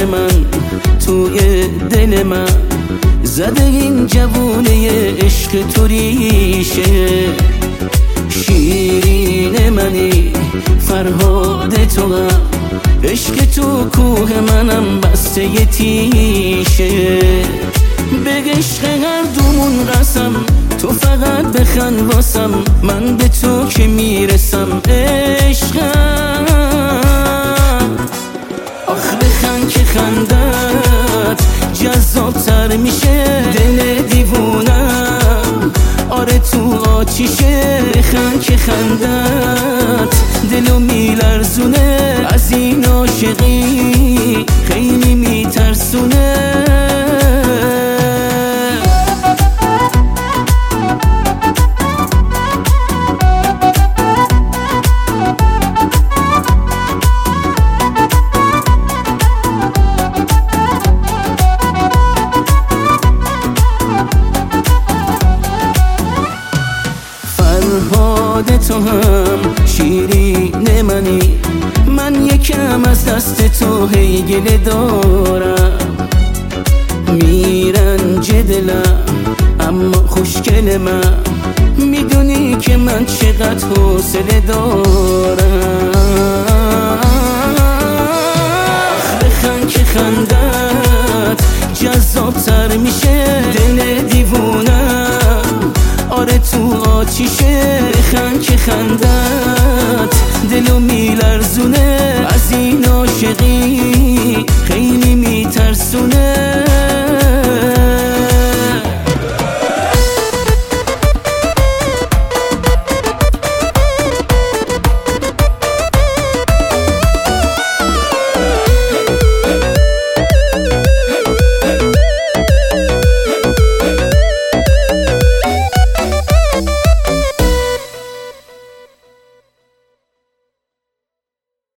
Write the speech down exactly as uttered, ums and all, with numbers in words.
کوه من توی دل من زده این جوونه عشق تو ریشه. شیرین منی فرهاد تو هم عشق تو کوه منم بسته ی تیشه. به عشق هر دومون قسم تو فقط بخند واسم من به تو که میرسم عشقم. آخ بخند که خندت جذاب تر میشه دل دیوونم آره تو آتیشه. بخند که خندت دلو میلرزونه از این عاشقی خیلی میترسونه. فرهاد تو هم شیرین منی من یکم از دست تو هی گله دارم. میرنج دلم اما خوشگل من میدونی که من چقدر حوصله دارم. بخند که خندت جذاب تر میشه دل دیوونم آره تو آتیشه. بخند که خندت دلو میلرزونه از این عاشقی